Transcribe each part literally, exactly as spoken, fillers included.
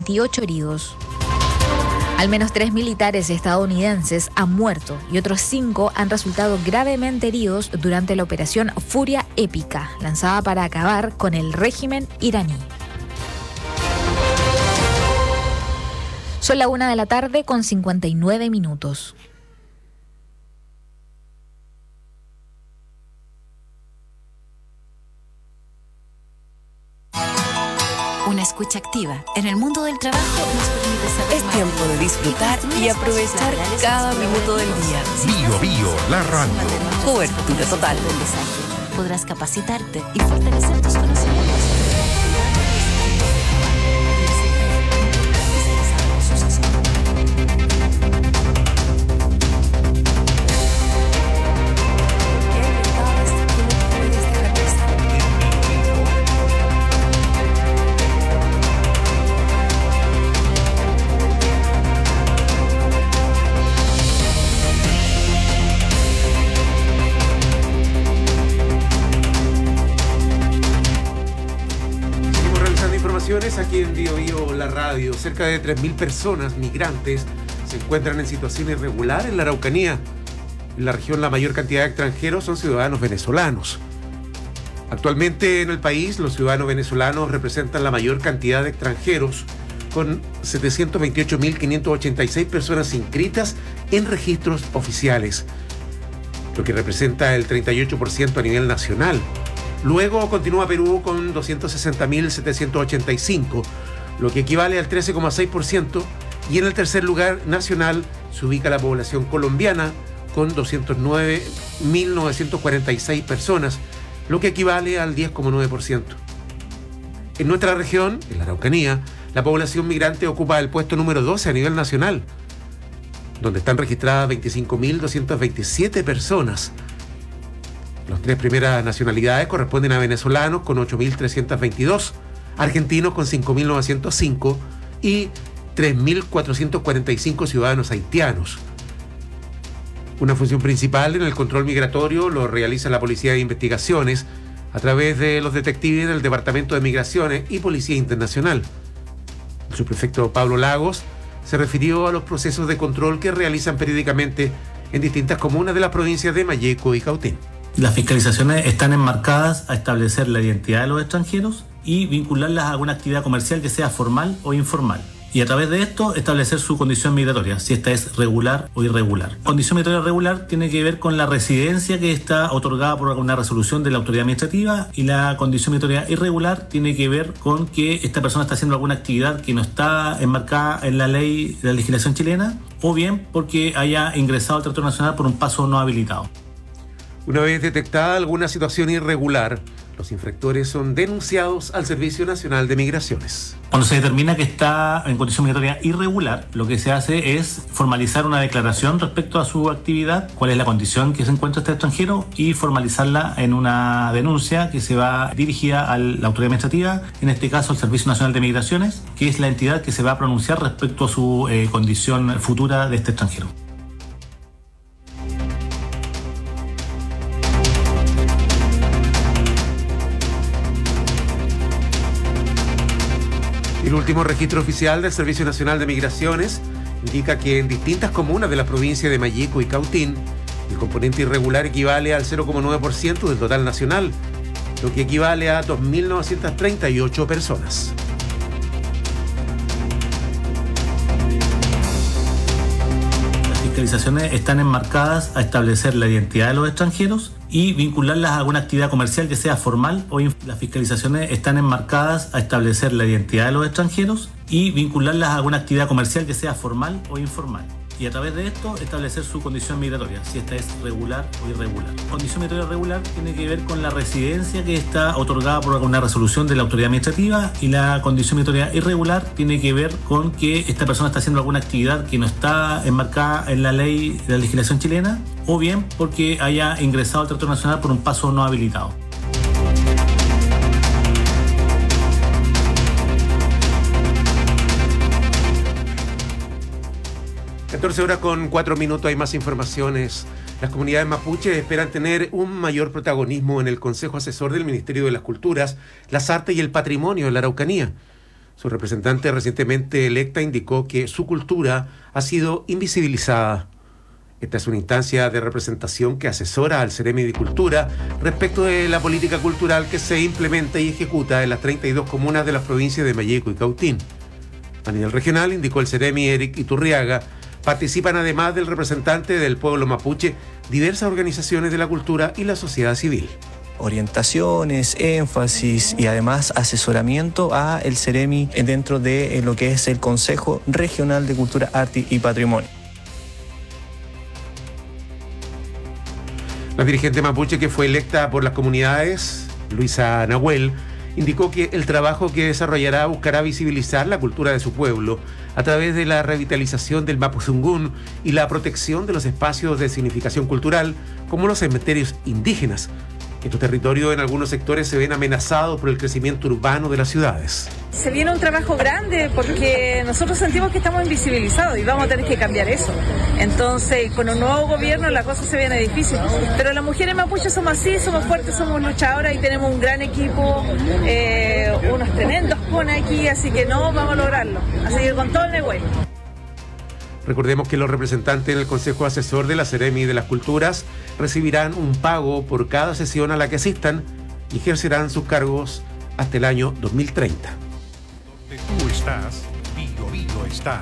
veintiocho heridos. Al menos tres militares estadounidenses han muerto y otros cinco han resultado gravemente heridos durante la operación Furia Épica, lanzada para acabar con el régimen iraní. Son la una de la tarde con cincuenta y nueve minutos. Una escucha activa en el mundo del trabajo nos permite saber Es tiempo de disfrutar y aprovechar cada minuto del día. Bio Bio, la radio. Cobertura total. Podrás capacitarte y fortalecer tus conocimientos. Aquí en Bio Bio, la radio. Cerca de tres mil personas migrantes se encuentran en situación irregular en la Araucanía. En la región la mayor cantidad de extranjeros son ciudadanos venezolanos. Actualmente en el país los ciudadanos venezolanos representan la mayor cantidad de extranjeros, con setecientos veintiocho mil quinientas ochenta y seis personas inscritas en registros oficiales, lo que representa el treinta y ocho por ciento a nivel nacional. Luego continúa Perú con doscientos sesenta mil setecientos ochenta y cinco, lo que equivale al trece coma seis por ciento, y en el tercer lugar nacional se ubica la población colombiana con doscientos nueve mil novecientos cuarenta y seis personas, lo que equivale al diez coma nueve por ciento. En nuestra región, en la Araucanía, la población migrante ocupa el puesto número doce a nivel nacional, donde están registradas veinticinco mil doscientas veintisiete personas. Las tres primeras nacionalidades corresponden a venezolanos con ocho mil trescientos veintidós, argentinos con cinco mil novecientos cinco y tres mil cuatrocientos cuarenta y cinco ciudadanos haitianos. Una función principal en el control migratorio lo realiza la Policía de Investigaciones a través de los detectives del Departamento de Migraciones y Policía Internacional. El subprefecto Pablo Lagos se refirió a los procesos de control que realizan periódicamente en distintas comunas de las provincias de Malleco y Cautín. Las fiscalizaciones están enmarcadas a establecer la identidad de los extranjeros y vincularlas a alguna actividad comercial que sea formal o informal. Y a través de esto establecer su condición migratoria, si esta es regular o irregular. Condición migratoria regular tiene que ver con la residencia que está otorgada por una resolución de la autoridad administrativa, y la condición migratoria irregular tiene que ver con que esta persona está haciendo alguna actividad que no está enmarcada en la ley de la legislación chilena, o bien porque haya ingresado al territorio nacional por un paso no habilitado. Una vez detectada alguna situación irregular, los infractores son denunciados al Servicio Nacional de Migraciones. Cuando se determina que está en condición migratoria irregular, lo que se hace es formalizar una declaración respecto a su actividad, cuál es la condición que se encuentra este extranjero, y formalizarla en una denuncia que se va dirigida a la autoridad administrativa, en este caso al Servicio Nacional de Migraciones, que es la entidad que se va a pronunciar respecto a su eh, condición futura de este extranjero. El último registro oficial del Servicio Nacional de Migraciones indica que en distintas comunas de la provincia de Malleco y Cautín, el componente irregular equivale al cero coma nueve por ciento del total nacional, lo que equivale a dos mil novecientas treinta y ocho personas. Las fiscalizaciones están enmarcadas a establecer la identidad de los extranjeros y vincularlas a alguna actividad comercial que sea formal o inf- las fiscalizaciones están enmarcadas a establecer la identidad de los extranjeros y vincularlas a alguna actividad comercial que sea formal o informal. Y a través de esto establecer su condición migratoria, si esta es regular o irregular. Condición migratoria regular tiene que ver con la residencia que está otorgada por una resolución de la autoridad administrativa, y la condición migratoria irregular tiene que ver con que esta persona está haciendo alguna actividad que no está enmarcada en la ley de la legislación chilena, o bien porque haya ingresado al territorio nacional por un paso no habilitado. catorce horas con cuatro minutos, hay más informaciones. Las comunidades mapuches esperan tener un mayor protagonismo en el Consejo Asesor del Ministerio de las Culturas, las Artes y el Patrimonio de la Araucanía. Su representante recientemente electa indicó que su cultura ha sido invisibilizada. Esta es una instancia de representación que asesora al Ceremi de Cultura respecto de la política cultural que se implementa y ejecuta en las treinta y dos comunas de las provincias de Malleco y Cautín. A nivel regional, indicó el Ceremi Eric Iturriaga, participan además del representante del pueblo mapuche diversas organizaciones de la cultura y la sociedad civil. Orientaciones, énfasis y además asesoramiento a el Ceremi dentro de lo que es el Consejo Regional de Cultura, Arte y Patrimonio. La dirigente mapuche que fue electa por las comunidades, Luisa Nahuel, indicó que el trabajo que desarrollará buscará visibilizar la cultura de su pueblo a través de la revitalización del Mapuzungún y la protección de los espacios de significación cultural como los cementerios indígenas. Estos territorios en algunos sectores se ven amenazados por el crecimiento urbano de las ciudades. Se viene un trabajo grande porque nosotros sentimos que estamos invisibilizados y vamos a tener que cambiar eso. Entonces, con un nuevo gobierno la cosa se viene difícil. Pero las mujeres mapuches somos así, somos fuertes, somos luchadoras y tenemos un gran equipo, eh, unos tremendos con aquí, así que no, vamos a lograrlo. A seguir con todo el negocio. Recordemos que los representantes en el Consejo Asesor de la Ceremi de las Culturas recibirán un pago por cada sesión a la que asistan y ejercerán sus cargos hasta el año dos mil treinta. Donde tú estás, Bio Bio está.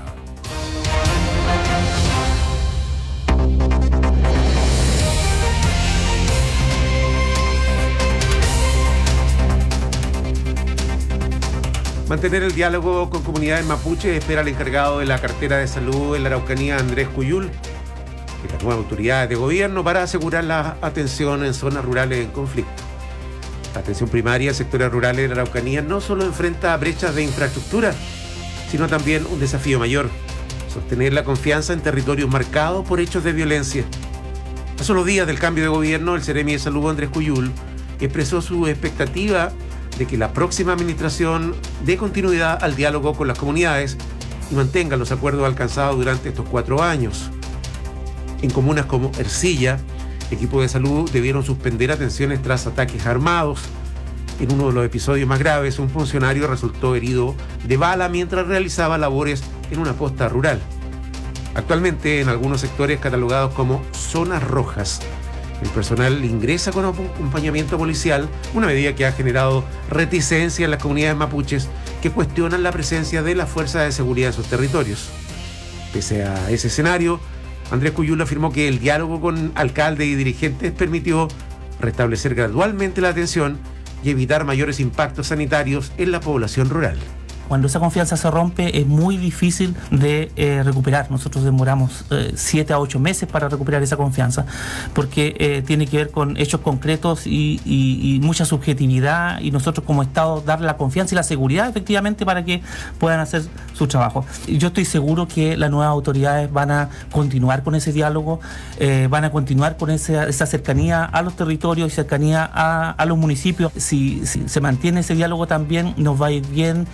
Mantener el diálogo con comunidades mapuches espera el encargado de la cartera de salud en la Araucanía, Andrés Cuyul, y las nuevas autoridades de gobierno para asegurar la atención en zonas rurales en conflicto. La atención primaria en sectores rurales de la Araucanía no solo enfrenta brechas de infraestructura, sino también un desafío mayor: sostener la confianza en territorios marcados por hechos de violencia. A solo días del cambio de gobierno, el Ceremi de Salud, Andrés Cuyul, expresó su expectativa de que la próxima administración dé continuidad al diálogo con las comunidades y mantenga los acuerdos alcanzados durante estos cuatro años. En comunas como Ercilla, equipos de salud debieron suspender atenciones tras ataques armados. En uno de los episodios más graves, un funcionario resultó herido de bala mientras realizaba labores en una posta rural. Actualmente, en algunos sectores catalogados como zonas rojas, el personal ingresa con acompañamiento policial, una medida que ha generado reticencia en las comunidades mapuches que cuestionan la presencia de las fuerzas de seguridad en sus territorios. Pese a ese escenario, Andrés Cuyul afirmó que el diálogo con alcaldes y dirigentes permitió restablecer gradualmente la atención y evitar mayores impactos sanitarios en la población rural. Cuando esa confianza se rompe es muy difícil de eh, recuperar. Nosotros demoramos eh, siete a ocho meses para recuperar esa confianza, porque eh, tiene que ver con hechos concretos y, y, y mucha subjetividad, y nosotros como Estado darle la confianza y la seguridad efectivamente para que puedan hacer su trabajo. Yo estoy seguro que las nuevas autoridades van a continuar con ese diálogo, eh, van a continuar con esa, esa cercanía a los territorios y cercanía a, a los municipios. Si, si se mantiene ese diálogo también nos va a ir bien.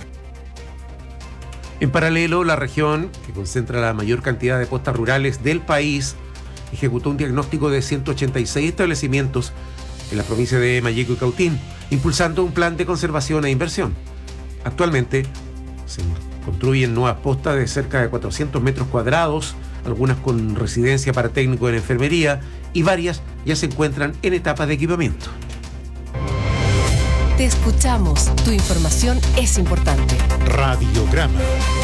En paralelo, la región, que concentra la mayor cantidad de postas rurales del país, ejecutó un diagnóstico de ciento ochenta y seis establecimientos en la provincia de Malleco y Cautín, impulsando un plan de conservación e inversión. Actualmente, se construyen nuevas postas de cerca de cuatrocientos metros cuadrados, algunas con residencia para técnicos en enfermería, y varias ya se encuentran en etapas de equipamiento. Te escuchamos. Tu información es importante. Radiograma.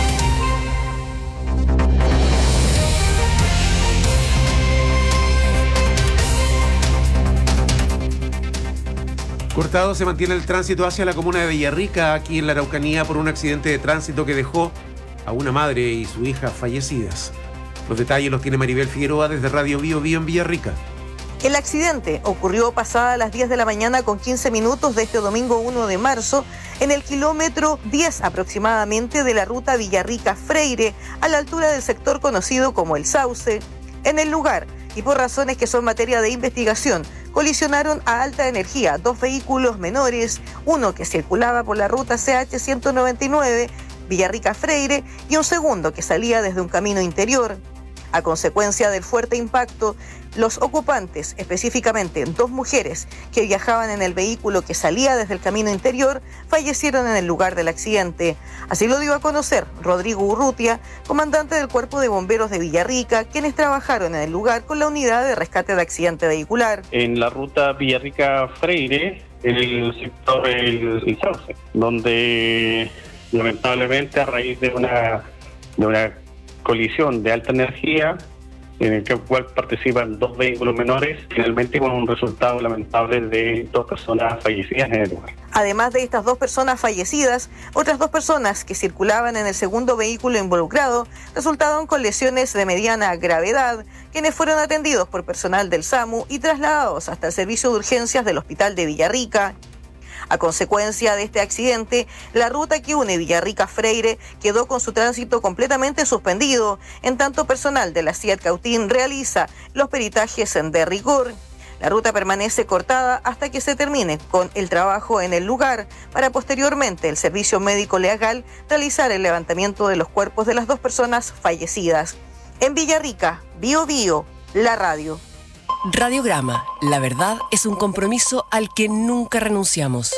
Cortado se mantiene el tránsito hacia la comuna de Villarrica, aquí en la Araucanía, por un accidente de tránsito que dejó a una madre y su hija fallecidas. Los detalles los tiene Maribel Figueroa desde Radio Bio Bio en Villarrica. El accidente ocurrió pasada las diez de la mañana con quince minutos de este domingo uno de marzo en el kilómetro diez aproximadamente de la ruta Villarrica-Freire, a la altura del sector conocido como El Sauce. En el lugar, y por razones que son materia de investigación, colisionaron a alta energía dos vehículos menores, uno que circulaba por la ruta C H ciento noventa y nueve Villarrica-Freire y un segundo que salía desde un camino interior. A consecuencia del fuerte impacto, los ocupantes, específicamente dos mujeres que viajaban en el vehículo que salía desde el camino interior, fallecieron en el lugar del accidente. Así lo dio a conocer Rodrigo Urrutia, comandante del Cuerpo de Bomberos de Villarrica, quienes trabajaron en el lugar con la unidad de rescate de accidente vehicular. En la ruta Villarrica-Freire, en el sector El, el Sauce, donde lamentablemente a raíz de una, de una colisión de alta energía, en el cual participan dos vehículos menores, finalmente con un resultado lamentable de dos personas fallecidas en el lugar. Además de estas dos personas fallecidas, otras dos personas que circulaban en el segundo vehículo involucrado resultaron con lesiones de mediana gravedad, quienes fueron atendidos por personal del SAMU y trasladados hasta el servicio de urgencias del Hospital de Villarrica. A consecuencia de este accidente, la ruta que une Villarrica-Freire quedó con su tránsito completamente suspendido, en tanto personal de la C I A T Cautín realiza los peritajes de rigor. La ruta permanece cortada hasta que se termine con el trabajo en el lugar, para posteriormente el servicio médico legal realizar el levantamiento de los cuerpos de las dos personas fallecidas. En Villarrica, Bio Bio, la radio. Radiograma, la verdad es un compromiso al que nunca renunciamos.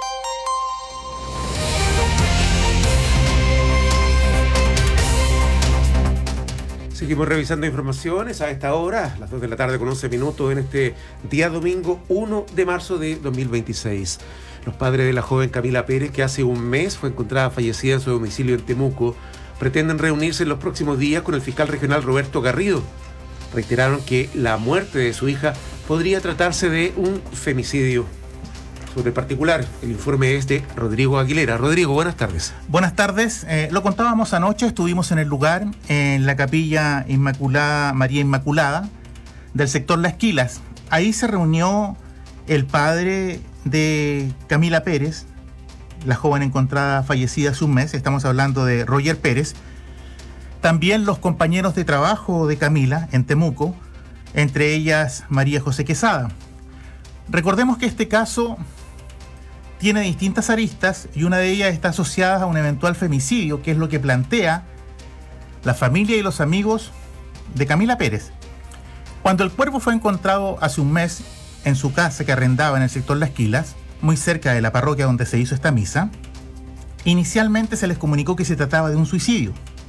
Seguimos revisando informaciones a esta hora, las dos de la tarde con once minutos, en este día domingo uno de marzo de dos mil veintiséis. Los padres de la joven Camila Pérez, que hace un mes fue encontrada fallecida en su domicilio en Temuco, pretenden reunirse en los próximos días con el fiscal regional Roberto Garrido. Reiteraron que la muerte de su hija podría tratarse de un femicidio. Sobre el particular, el informe es de Rodrigo Aguilera. Rodrigo, buenas tardes. Buenas tardes. Eh, lo contábamos anoche, estuvimos en el lugar, en la capilla Inmaculada, María Inmaculada, del sector Las Quilas. Ahí se reunió el padre de Camila Pérez, la joven encontrada fallecida hace un mes. Estamos hablando de Roger Pérez. También los compañeros de trabajo de Camila en Temuco, entre ellas María José Quesada. Recordemos que este caso tiene distintas aristas y una de ellas está asociada a un eventual femicidio, que es lo que plantea la familia y los amigos de Camila Pérez. Cuando el cuerpo fue encontrado hace un mes en su casa que arrendaba en el sector Las Quilas, muy cerca de la parroquia donde se hizo esta misa, inicialmente se les comunicó que se trataba de un suicidio.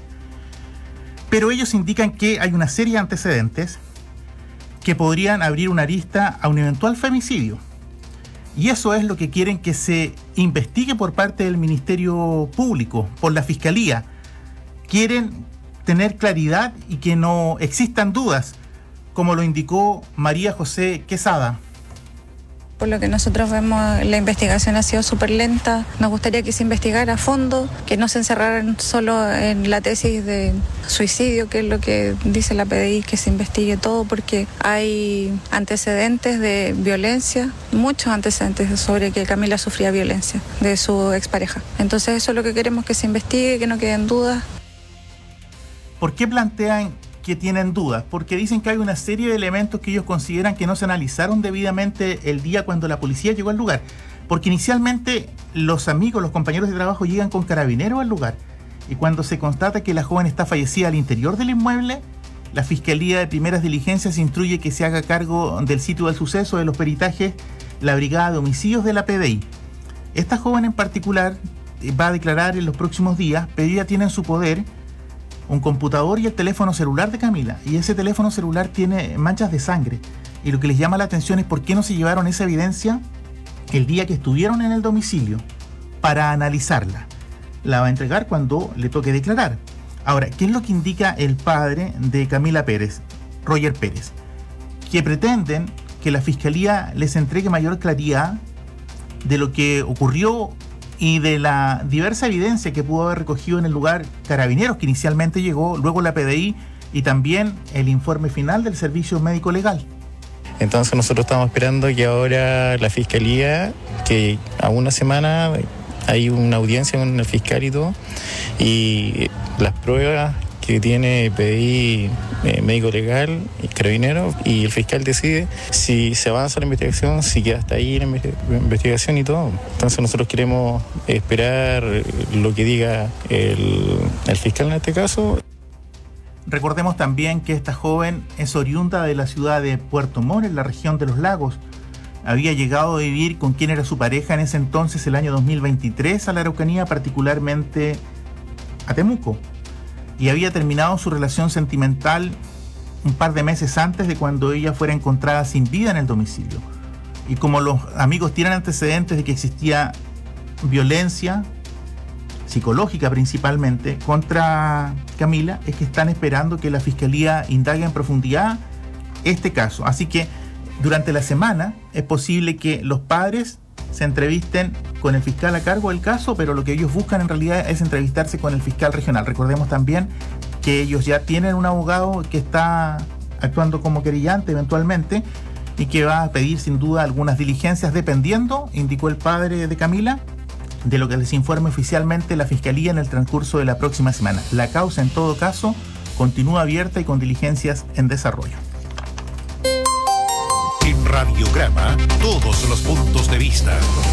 Pero ellos indican que hay una serie de antecedentes que podrían abrir una arista a un eventual femicidio. Y eso es lo que quieren que se investigue por parte del Ministerio Público, por la Fiscalía. Quieren tener claridad y que no existan dudas, como lo indicó María José Quesada. Por lo que nosotros vemos, la investigación ha sido súper lenta. Nos gustaría que se investigara a fondo, que no se encerraran solo en la tesis de suicidio, que es lo que dice la P D I, que se investigue todo, porque hay antecedentes de violencia, muchos antecedentes sobre que Camila sufría violencia de su expareja. Entonces eso es lo que queremos, que se investigue, que no queden dudas. ¿Por qué plantean que tienen dudas? Porque dicen que hay una serie de elementos que ellos consideran que no se analizaron debidamente el día cuando la policía llegó al lugar. Porque inicialmente los amigos, los compañeros de trabajo llegan con carabineros al lugar, y cuando se constata que la joven está fallecida al interior del inmueble, la Fiscalía de Primeras Diligencias instruye que se haga cargo del sitio del suceso, de los peritajes, la Brigada de Homicidios de la P D I. Esta joven en particular va a declarar en los próximos días, pero ella tiene en su poder un computador y el teléfono celular de Camila, y ese teléfono celular tiene manchas de sangre, y lo que les llama la atención es por qué no se llevaron esa evidencia el día que estuvieron en el domicilio para analizarla. La va a entregar cuando le toque declarar. Ahora, ¿qué es lo que indica el padre de Camila Pérez, Roger Pérez? Que pretenden que la Fiscalía les entregue mayor claridad de lo que ocurrió y de la diversa evidencia que pudo haber recogido en el lugar Carabineros, que inicialmente llegó, luego la P D I, y también el informe final del Servicio Médico Legal. Entonces nosotros estamos esperando que ahora la Fiscalía, que a una semana hay una audiencia con el fiscal y todo, y las pruebas que tiene P D I, eh, médico legal, y Carabineros, y el fiscal decide si se avanza la investigación, si queda hasta ahí la investigación y todo. Entonces nosotros queremos esperar lo que diga el, el fiscal en este caso. Recordemos también que esta joven es oriunda de la ciudad de Puerto Montt, en la región de los Lagos. Había llegado a vivir con quien era su pareja en ese entonces, el año dos mil veintitrés, a la Araucanía, particularmente a Temuco. Y había terminado su relación sentimental un par de meses antes de cuando ella fuera encontrada sin vida en el domicilio. Y como los amigos tienen antecedentes de que existía violencia psicológica principalmente contra Camila, es que están esperando que la Fiscalía indague en profundidad este caso. Así que durante la semana es posible que los padres se entrevisten con el fiscal a cargo del caso, pero lo que ellos buscan en realidad es entrevistarse con el fiscal regional. Recordemos también que ellos ya tienen un abogado que está actuando como querellante eventualmente y que va a pedir sin duda algunas diligencias dependiendo, indicó el padre de Camila, de lo que les informe oficialmente la Fiscalía en el transcurso de la próxima semana. La causa, en todo caso, continúa abierta y con diligencias en desarrollo. En Radiograma, todos los puntos de vista.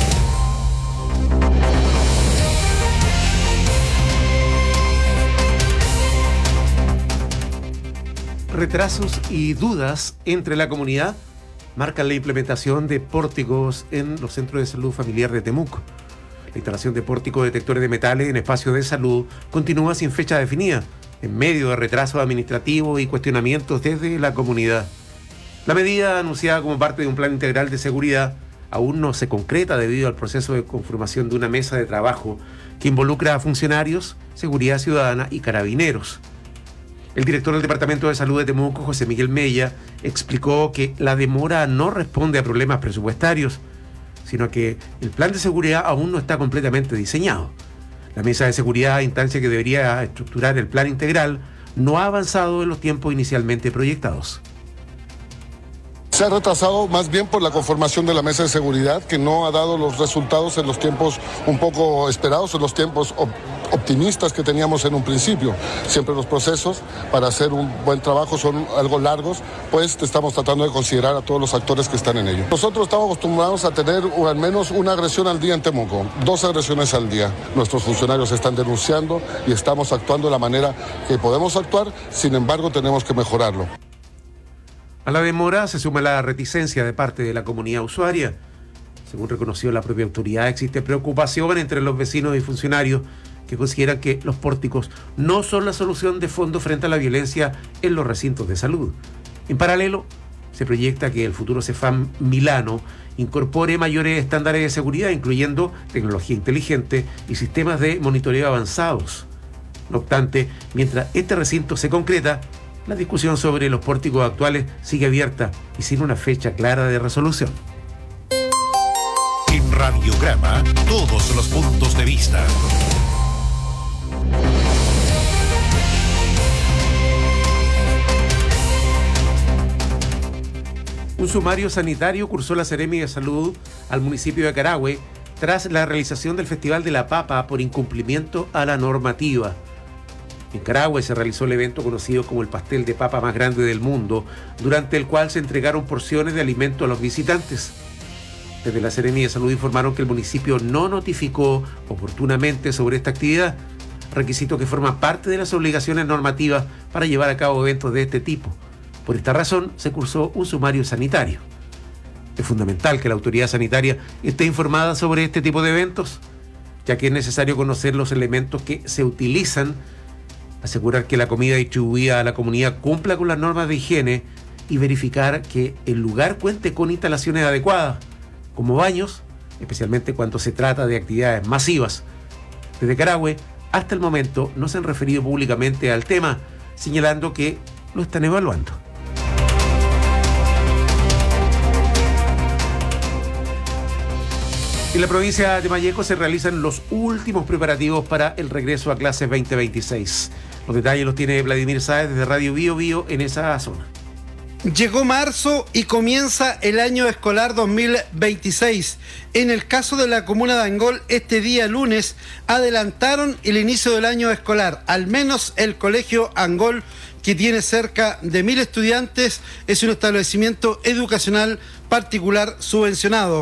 Retrasos y dudas entre la comunidad marcan la implementación de pórticos en los centros de salud familiar de Temuco. La instalación de pórticos detectores de metales en espacios de salud continúa sin fecha definida, en medio de retrasos administrativos y cuestionamientos desde la comunidad. La medida, anunciada como parte de un plan integral de seguridad, aún no se concreta debido al proceso de conformación de una mesa de trabajo que involucra a funcionarios, seguridad ciudadana y carabineros. El director del Departamento de Salud de Temuco, José Miguel Mella, explicó que la demora no responde a problemas presupuestarios, sino que el plan de seguridad aún no está completamente diseñado. La mesa de seguridad, instancia que debería estructurar el plan integral, no ha avanzado en los tiempos inicialmente proyectados. Se ha retrasado más bien por la conformación de la mesa de seguridad, que no ha dado los resultados en los tiempos un poco esperados, en los tiempos op- optimistas que teníamos en un principio. Siempre los procesos para hacer un buen trabajo son algo largos, pues estamos tratando de considerar a todos los actores que están en ello. Nosotros estamos acostumbrados a tener al menos una agresión al día en Temuco, dos agresiones al día. Nuestros funcionarios están denunciando y estamos actuando de la manera que podemos actuar, sin embargo tenemos que mejorarlo. A la demora se suma la reticencia de parte de la comunidad usuaria. Según reconoció la propia autoridad, existe preocupación entre los vecinos y funcionarios que consideran que los pórticos no son la solución de fondo frente a la violencia en los recintos de salud. En paralelo, se proyecta que el futuro Cefam Milano incorpore mayores estándares de seguridad, incluyendo tecnología inteligente y sistemas de monitoreo avanzados. No obstante, mientras este recinto se concreta, la discusión sobre los pórticos actuales sigue abierta y sin una fecha clara de resolución. En Radiograma, todos los puntos de vista. Un sumario sanitario cursó la Seremi de Salud al municipio de Carahue tras la realización del Festival de la Papa por incumplimiento a la normativa. En Carahue se realizó el evento conocido como el pastel de papa más grande del mundo, durante el cual se entregaron porciones de alimento a los visitantes. Desde la Seremi de Salud informaron que el municipio no notificó oportunamente sobre esta actividad, requisito que forma parte de las obligaciones normativas para llevar a cabo eventos de este tipo. Por esta razón, se cursó un sumario sanitario. Es fundamental que la autoridad sanitaria esté informada sobre este tipo de eventos, ya que es necesario conocer los elementos que se utilizan, asegurar que la comida distribuida a la comunidad cumpla con las normas de higiene y verificar que el lugar cuente con instalaciones adecuadas, como baños, especialmente cuando se trata de actividades masivas. Desde Carahue, hasta el momento, no se han referido públicamente al tema, señalando que lo están evaluando. En la provincia de Malleco se realizan los últimos preparativos para el regreso a clases veinte veintiséis. Los detalles los tiene Vladimir Sáez desde Radio Bio Bio en esa zona. Llegó marzo y comienza el año escolar dos mil veintiséis. En el caso de la comuna de Angol, este día lunes adelantaron el inicio del año escolar. Al menos el colegio Angol, que tiene cerca de mil estudiantes, es un establecimiento educacional particular subvencionado.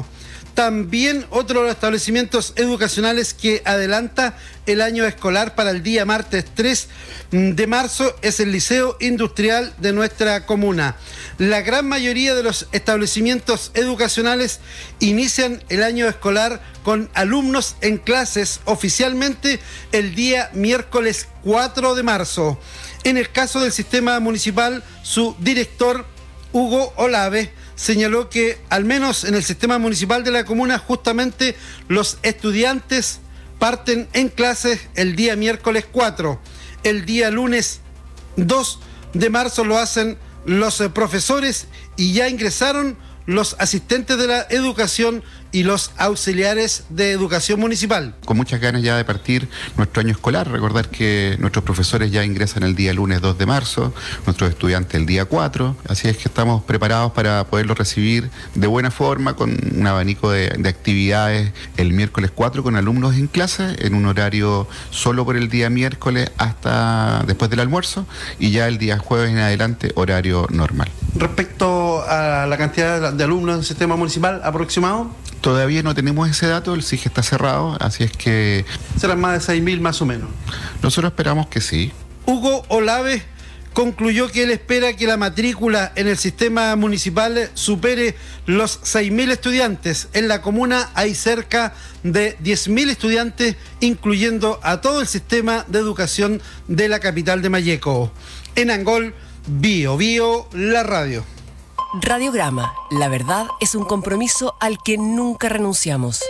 También otro de los establecimientos educacionales que adelanta el año escolar para el día martes tres de marzo es el Liceo Industrial de nuestra comuna. La gran mayoría de los establecimientos educacionales inician el año escolar con alumnos en clases oficialmente el día miércoles cuatro de marzo. En el caso del sistema municipal, su director, Hugo Olave, señaló que al menos en el sistema municipal de la comuna justamente los estudiantes parten en clases el día miércoles cuatro. El día lunes dos de marzo lo hacen los eh, profesores y ya ingresaron los asistentes de la educación y los auxiliares de educación municipal. Con muchas ganas ya de partir nuestro año escolar. Recordar que nuestros profesores ya ingresan el día lunes dos de marzo, nuestros estudiantes el día cuatro, así es que estamos preparados para poderlos recibir de buena forma con un abanico de, de actividades el miércoles cuatro con alumnos en clase en un horario solo por el día miércoles hasta después del almuerzo y ya el día jueves en adelante horario normal. Respecto a la cantidad de alumnos en el sistema municipal aproximado, todavía no tenemos ese dato, el S I G está cerrado, así es que... ¿serán más de seis mil más o menos? Nosotros esperamos que sí. Hugo Olave concluyó que él espera que la matrícula en el sistema municipal supere los seis mil estudiantes. En la comuna hay cerca de diez mil estudiantes, incluyendo a todo el sistema de educación de la capital de Malleco. En Angol, Bio Bio, la radio. Radiograma, la verdad es un compromiso al que nunca renunciamos.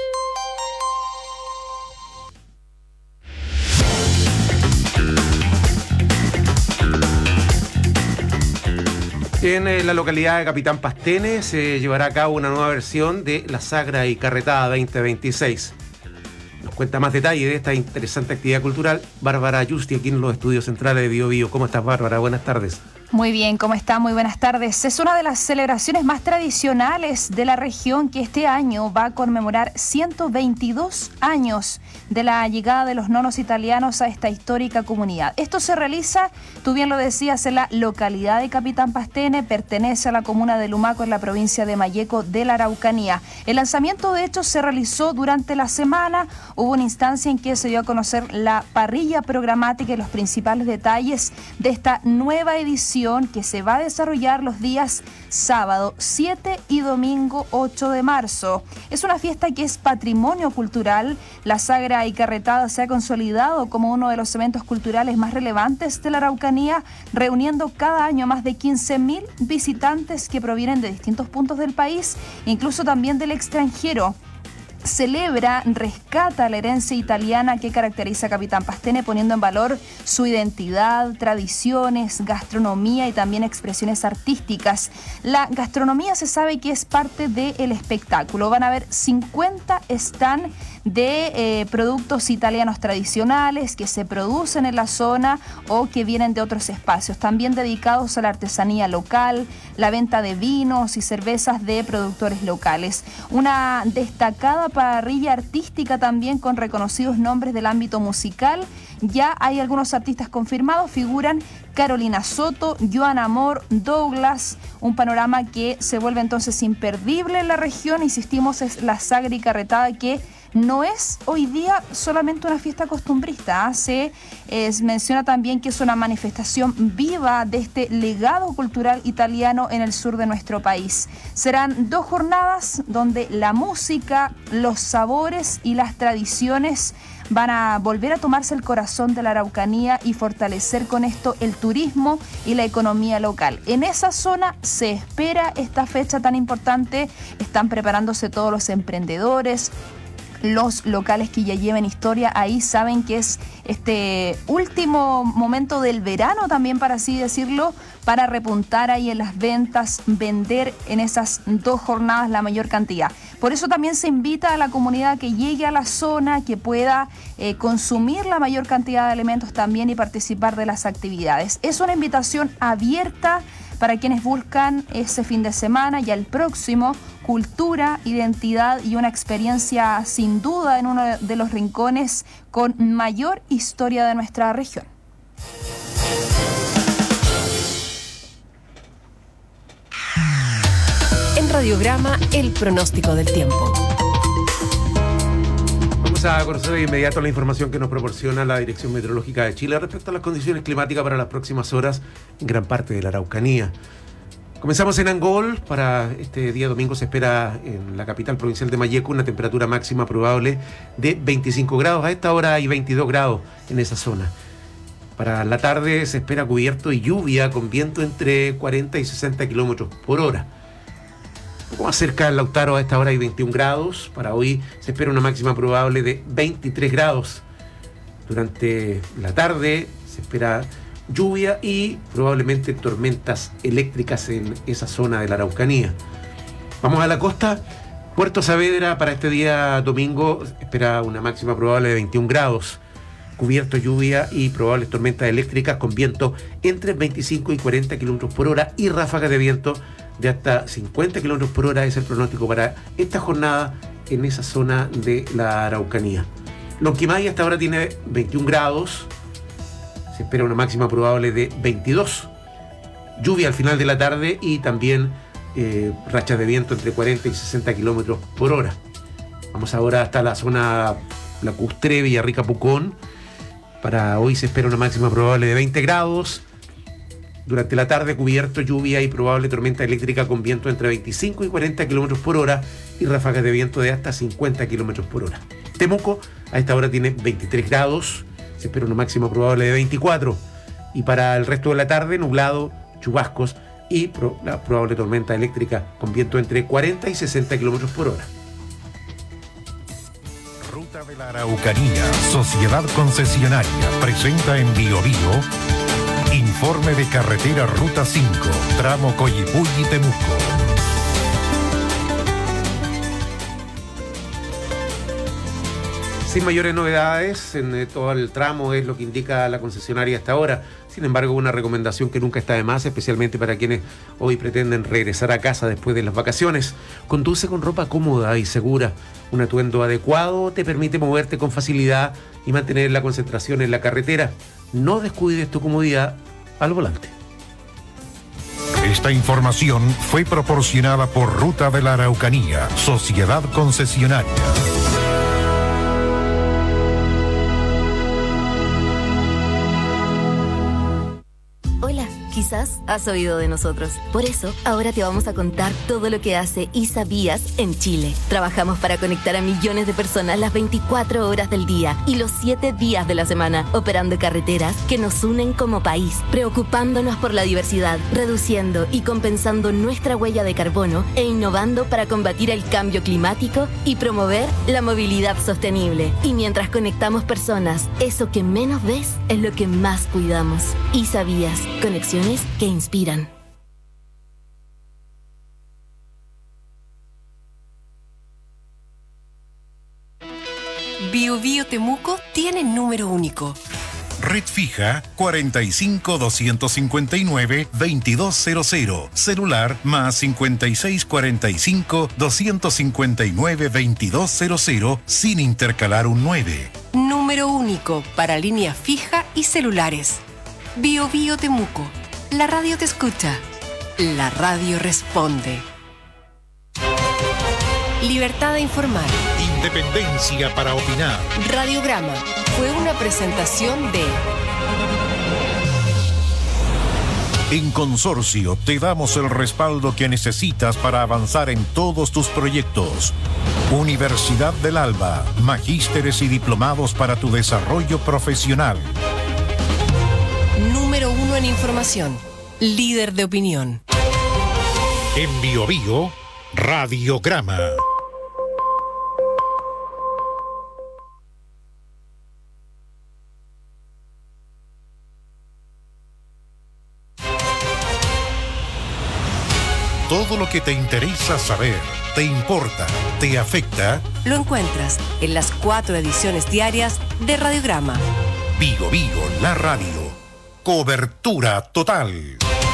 En eh, la localidad de Capitán Pastene se llevará a cabo una nueva versión de la Sagra y Carretada veinte veintiséis. Nos cuenta más detalles de esta interesante actividad cultural Bárbara Yusti, aquí en los estudios centrales de Bio Bio. ¿Cómo estás, Bárbara? Buenas tardes. Muy bien, ¿cómo está? Muy buenas tardes. Es una de las celebraciones más tradicionales de la región que este año va a conmemorar ciento veintidós años de la llegada de los nonos italianos a esta histórica comunidad. Esto se realiza, tú bien lo decías, en la localidad de Capitán Pastene, pertenece a la comuna de Lumaco en la provincia de Malleco de la Araucanía. El lanzamiento de hecho se realizó durante la semana, hubo una instancia en que se dio a conocer la parrilla programática y los principales detalles de esta nueva edición que se va a desarrollar los días sábado siete y domingo ocho de marzo. Es una fiesta que es patrimonio cultural. La Sagra y Carretada se ha consolidado como uno de los eventos culturales más relevantes de la Araucanía, reuniendo cada año más de quince mil visitantes que provienen de distintos puntos del país, incluso también del extranjero. Celebra, rescata la herencia italiana que caracteriza a Capitán Pastene, poniendo en valor su identidad, tradiciones, gastronomía y también expresiones artísticas. La gastronomía se sabe que es parte del espectáculo. Van a haber cincuenta stands de eh, productos italianos tradicionales que se producen en la zona o que vienen de otros espacios, también dedicados a la artesanía local, la venta de vinos y cervezas de productores locales. Una destacada parrilla artística también con reconocidos nombres del ámbito musical. Ya hay algunos artistas confirmados, figuran Carolina Soto, Joan Amor, Douglas, un panorama que se vuelve entonces imperdible en la región. Insistimos, es la Sagra y Carretada, que no es hoy día solamente una fiesta costumbrista, ¿eh? Se eh, menciona también que es una manifestación viva de este legado cultural italiano en el sur de nuestro país. Serán dos jornadas donde la música, los sabores y las tradiciones van a volver a tomarse el corazón de la Araucanía y fortalecer con esto el turismo y la economía local. En esa zona se espera esta fecha tan importante, están preparándose todos los emprendedores, los locales que ya lleven historia. Ahí saben que es este último momento del verano también, para así decirlo, para repuntar ahí en las ventas, vender en esas dos jornadas la mayor cantidad. Por eso también se invita a la comunidad que llegue a la zona, que pueda eh, consumir la mayor cantidad de alimentos también y participar de las actividades. Es una invitación abierta para quienes buscan ese fin de semana y el próximo cultura, identidad y una experiencia sin duda en uno de los rincones con mayor historia de nuestra región. En Radiograma, el pronóstico del tiempo. Vamos a conocer de inmediato la información que nos proporciona la Dirección Meteorológica de Chile respecto a las condiciones climáticas para las próximas horas en gran parte de la Araucanía. Comenzamos en Angol. Para este día domingo se espera en la capital provincial de Malleco una temperatura máxima probable de veinticinco grados. A esta hora hay veintidós grados en esa zona. Para la tarde se espera cubierto y lluvia con viento entre cuarenta y sesenta kilómetros por hora. Un poco más cerca del Lautaro a esta hora hay veintiún grados. Para hoy se espera una máxima probable de veintitrés grados. Durante la tarde se espera lluvia y probablemente tormentas eléctricas en esa zona de la Araucanía. Vamos a la costa. Puerto Saavedra para este día domingo espera una máxima probable de veintiún grados. Cubierto, lluvia y probables tormentas eléctricas con viento entre veinticinco y cuarenta kilómetros por hora y ráfagas de viento de hasta cincuenta kilómetros por hora es el pronóstico para esta jornada en esa zona de la Araucanía. Lonquimay hasta ahora tiene veintiún grados. Se espera una máxima probable de veintidós. Lluvia al final de la tarde y también eh, rachas de viento entre cuarenta y sesenta kilómetros por hora. Vamos ahora hasta la zona lacustre, Villarrica, Pucón. Para hoy se espera una máxima probable de veinte grados. Durante la tarde cubierto, lluvia y probable tormenta eléctrica con viento entre veinticinco y cuarenta kilómetros por hora y ráfagas de viento de hasta cincuenta kilómetros por hora. Temuco a esta hora tiene veintitrés grados. Se espera una máxima probable de veinticuatro. Y para el resto de la tarde, nublado, chubascos y pro, la probable tormenta eléctrica con viento entre cuarenta y sesenta kilómetros por hora. Ruta de la Araucanía, Sociedad Concesionaria, presenta en Bio Bio informe de carretera Ruta cinco, tramo Coyipulli-Temuco. Sin mayores novedades en eh, todo el tramo es lo que indica la concesionaria hasta ahora. Sin embargo, una recomendación que nunca está de más, especialmente para quienes hoy pretenden regresar a casa después de las vacaciones. Conduce con ropa cómoda y segura. Un atuendo adecuado te permite moverte con facilidad y mantener la concentración en la carretera. No descuides tu comodidad al volante. Esta información fue proporcionada por Ruta de la Araucanía, Sociedad Concesionaria. Quizás has oído de nosotros. Por eso, ahora te vamos a contar todo lo que hace ISABías en Chile. Trabajamos para conectar a millones de personas las veinticuatro horas del día y los siete días de la semana, operando carreteras que nos unen como país, preocupándonos por la diversidad, reduciendo y compensando nuestra huella de carbono e innovando para combatir el cambio climático y promover la movilidad sostenible. Y mientras conectamos personas, eso que menos ves es lo que más cuidamos. ISABías, conexiones que inspiran. Bio Bio Temuco tiene número único. Red fija cuarenta y cinco, doscientos cincuenta y nueve, veintidós cero cero. Celular más cincuenta y seis, cuarenta y cinco, doscientos cincuenta y nueve, veintidós cero cero sin intercalar un nueve. Número único para línea fija y celulares. Bio Bio Temuco. La radio te escucha. La radio responde. Libertad de informar. Independencia para opinar. Radiograma fue una presentación de... En Consorcio te damos el respaldo que necesitas para avanzar en todos tus proyectos. Universidad del Alba, magísteres y diplomados para tu desarrollo profesional. Número uno en información, líder de opinión. En Bio Bio, Radiograma. Todo lo que te interesa saber, te importa, te afecta, lo encuentras en las cuatro ediciones diarias de Radiograma. Bio Bio, la radio. Cobertura total.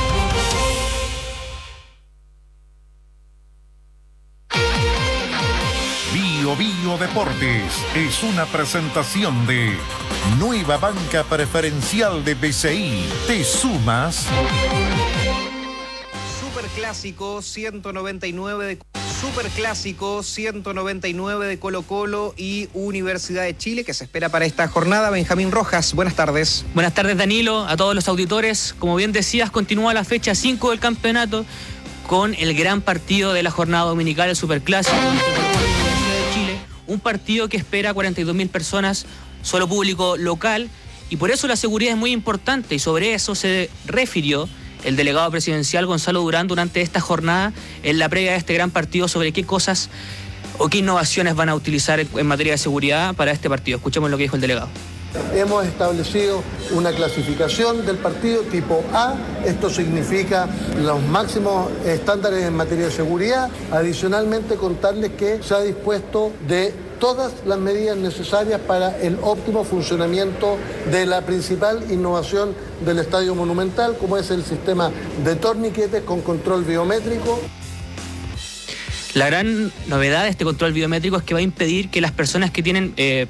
Bio Bio Deportes es una presentación de Nueva Banca Preferencial de B C I. ¿Te sumas? Superclásico ciento noventa y nueve de Superclásico ciento noventa y nueve de Colo-Colo y Universidad de Chile, que se espera para esta jornada. Benjamín Rojas, buenas tardes. Buenas tardes, Danilo, a todos los auditores. Como bien decías, continúa la fecha cinco del campeonato con el gran partido de la jornada dominical, el Superclásico entre Colo-Colo y Universidad de Chile. Un partido que espera cuarenta y dos mil personas, solo público local, y por eso la seguridad es muy importante, y sobre eso se refirió el delegado presidencial Gonzalo Durán durante esta jornada en la previa de este gran partido sobre qué cosas o qué innovaciones van a utilizar en materia de seguridad para este partido. Escuchemos lo que dijo el delegado. Hemos establecido una clasificación del partido tipo A. Esto significa los máximos estándares en materia de seguridad. Adicionalmente, contarles que se ha dispuesto de todas las medidas necesarias para el óptimo funcionamiento de la principal innovación del Estadio Monumental, como es el sistema de torniquetes con control biométrico. La gran novedad de este control biométrico es que va a impedir que las personas que tienen eh,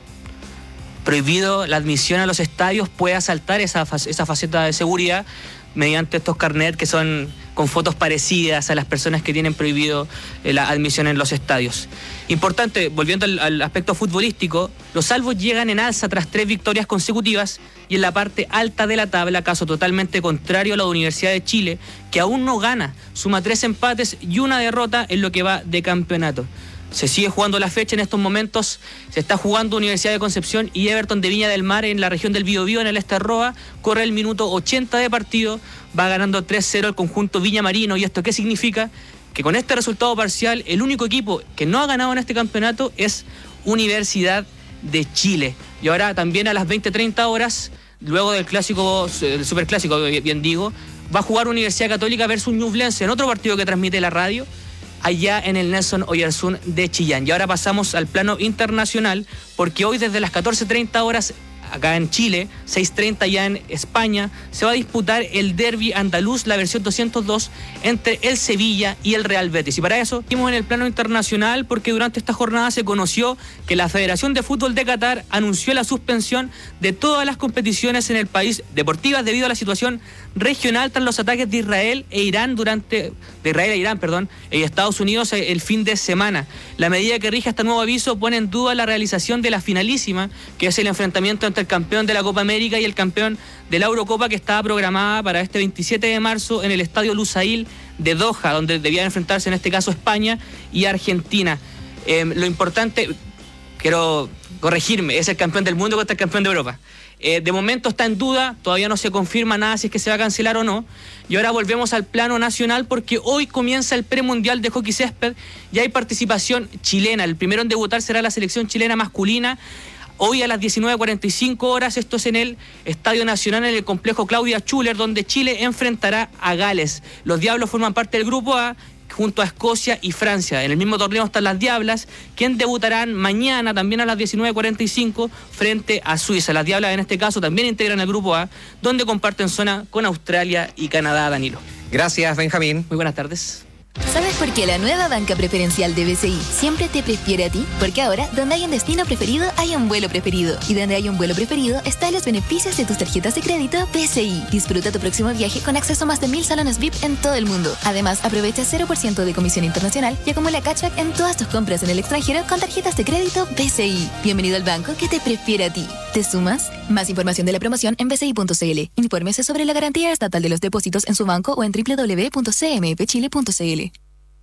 prohibido la admisión a los estadios pueda saltar esa, esa faceta de seguridad mediante estos carnets que son con fotos parecidas a las personas que tienen prohibido eh, la admisión en los estadios. Importante, volviendo al, al aspecto futbolístico, los salvos llegan en alza tras tres victorias consecutivas y en la parte alta de la tabla, caso totalmente contrario a la Universidad de Chile, que aún no gana, suma tres empates y una derrota en lo que va de campeonato. Se sigue jugando la fecha en estos momentos, se está jugando Universidad de Concepción y Everton de Viña del Mar en la región del Biobío, en el Este Roa. Corre el minuto ochenta de partido, va ganando tres cero el conjunto Viña Marino. ¿Y esto qué significa? Que con este resultado parcial, el único equipo que no ha ganado en este campeonato es Universidad de Chile. Y ahora también a las veinte treinta horas, luego del clásico, el superclásico, bien digo, va a jugar Universidad Católica versus Ñublense en otro partido que transmite la radio, allá en el Nelson Oyarzún de Chillán. Y ahora pasamos al plano internacional, porque hoy desde las catorce treinta horas, acá en Chile, seis treinta ya en España, se va a disputar el derbi andaluz, la versión doscientos dos, entre el Sevilla y el Real Betis. Y para eso estamos en el plano internacional, porque durante esta jornada se conoció que la Federación de Fútbol de Qatar anunció la suspensión de todas las competiciones en el país deportivas debido a la situación regional tras los ataques de Israel e Irán durante de Israel e Irán, perdón, y Estados Unidos el fin de semana. La medida que rige este nuevo aviso pone en duda la realización de la finalísima, que es el enfrentamiento entre el campeón de la Copa América y el campeón de la Eurocopa, que estaba programada para este veintisiete de marzo en el Estadio Lusail de Doha, donde debían enfrentarse en este caso España y Argentina. Eh, lo importante, quiero corregirme, es el campeón del mundo contra el campeón de Europa. Eh, de momento está en duda, todavía no se confirma nada si es que se va a cancelar o no. Y ahora volvemos al plano nacional, porque hoy comienza el premundial de hockey césped y hay participación chilena. El primero en debutar será la selección chilena masculina. Hoy a las diecinueve cuarenta y cinco horas, esto es en el Estadio Nacional, en el complejo Claudia Schuller, donde Chile enfrentará a Gales. Los Diablos forman parte del grupo A, junto a Escocia y Francia. En el mismo torneo están las Diablas, quien debutarán mañana también a las diecinueve cuarenta y cinco frente a Suiza. Las Diablas en este caso también integran el grupo A, donde comparten zona con Australia y Canadá. Danilo. Gracias, Benjamín. Muy buenas tardes. ¿Sabes por qué la nueva banca preferencial de B C I siempre te prefiere a ti? Porque ahora, donde hay un destino preferido, hay un vuelo preferido. Y donde hay un vuelo preferido, están los beneficios de tus tarjetas de crédito B C I. Disfruta tu próximo viaje con acceso a más de mil salones V I P en todo el mundo. Además, aprovecha cero por ciento de comisión internacional y acumula cashback en todas tus compras en el extranjero con tarjetas de crédito B C I. Bienvenido al banco que te prefiere a ti. ¿Te sumas? Más información de la promoción en b c i punto c l. Infórmese sobre la garantía estatal de los depósitos en su banco o en w w w punto c m p chile punto c l.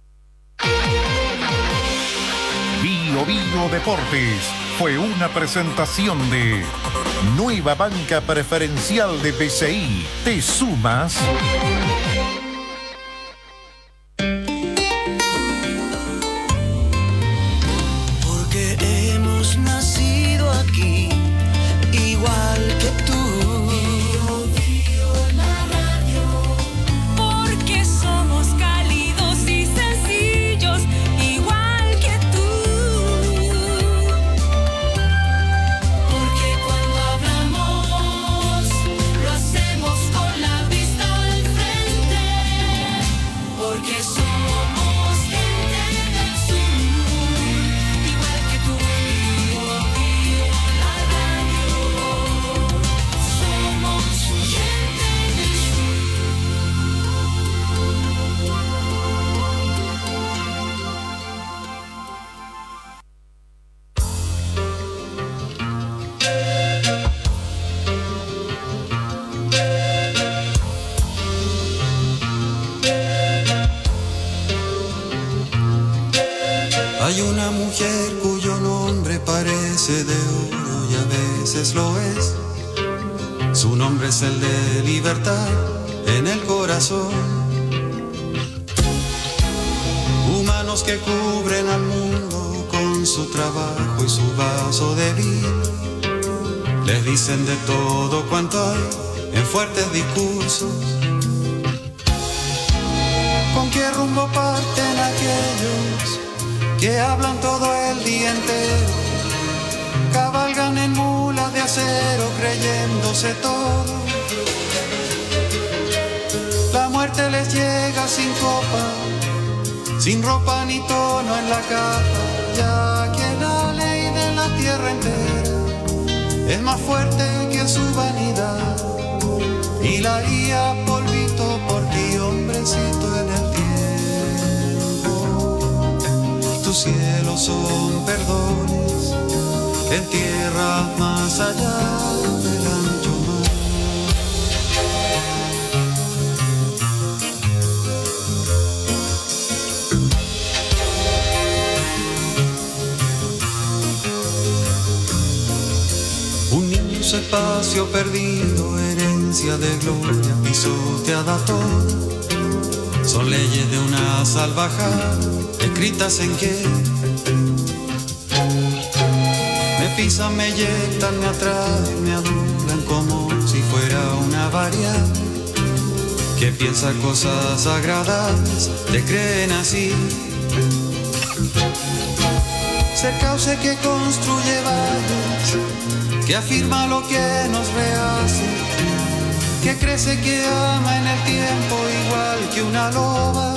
Bio Bio Deportes fue una presentación de Nueva Banca Preferencial de B C I. ¿Te sumas? Porque hemos nacido aquí, igual que tú. Lo hacemos con la vista al frente. Hay una mujer cuyo nombre parece de oro y a veces lo es. Su nombre es el de libertad en el corazón. Humanos que cubren al mundo con su trabajo y su vaso de vino. Les dicen de todo cuanto hay en fuertes discursos. ¿Con qué rumbo parten aquellos que hablan todo el día entero? Cabalgan en mulas de acero creyéndose todo. La muerte les llega sin copa, sin ropa ni tono en la capa, ya que la ley de la tierra entera es más fuerte que su vanidad y la haría polvito por ti, hombrecito, en el tiempo. Tus cielos son perdones en tierra más allá del ancho mar. Un niño, su espacio perdido, herencia de gloria pisoteada toda. Son leyes de una salvajada escritas en que me pisan, me inyectan, me atraen, me adulan como si fuera una variable que piensa cosas agradables, te creen así. Ser cauce que construye valles, que afirma lo que nos rehace, que crece, que ama en el tiempo igual que una loba.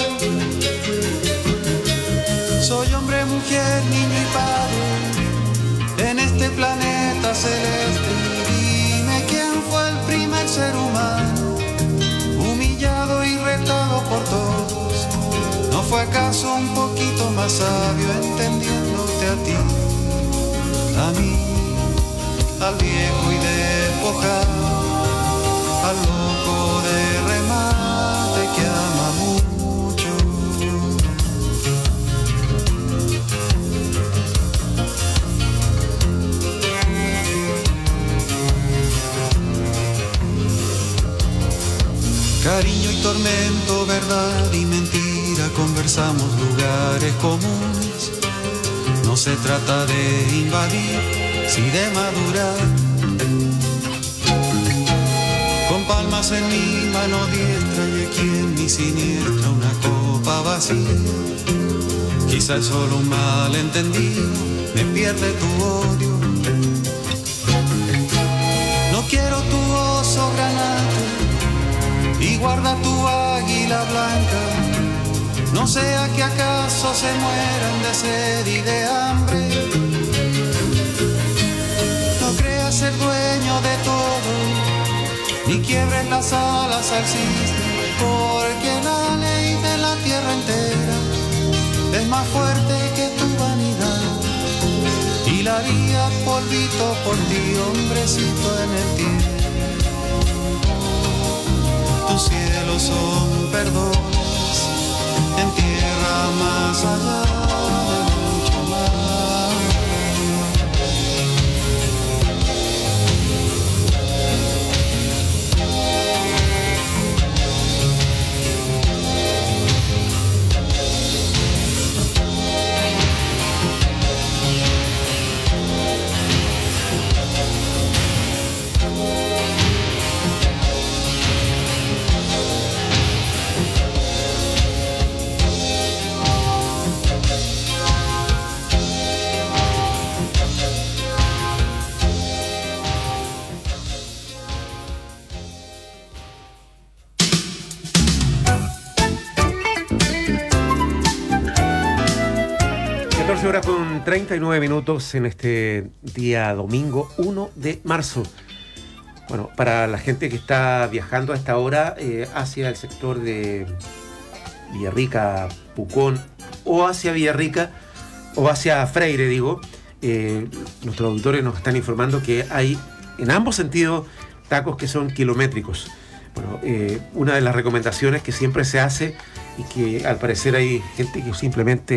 Soy hombre, mujer, niño y padre en este planeta celeste. Dime quién fue el primer ser humano, humillado y retado por todos. ¿No fue acaso un poquito más sabio entendiéndote a ti, a mí, al viejo y despojado, al loco de remate que ama mucho? Cariño y tormento, verdad y mentira, conversamos lugares comunes. No se trata de invadir, si de madurar. Con palmas en mi mano diestra y aquí en mi siniestra una copa vacía. Quizá es solo un malentendido, me pierde tu odio. No quiero tu oso granate y guarda tu águila blanca. No sea que acaso se mueran de sed y de hambre. No creas ser dueño de todo, ni quiebres las alas al cisne, porque la ley de la tierra entera es más fuerte que tu vanidad y la haría polvito por ti, hombrecito, en el tiempo. Tus cielos son perdones en tierra más allá del ancho mar. catorce horas con treinta y nueve minutos en este día domingo uno de marzo. Bueno, para la gente que está viajando a esta hora eh, hacia el sector de Villarrica, Pucón, o hacia Villarrica, o hacia Freire, digo, eh, nuestros auditores nos están informando que hay en ambos sentidos tacos que son kilométricos. Bueno, eh, una de las recomendaciones que siempre se hace y que al parecer hay gente que simplemente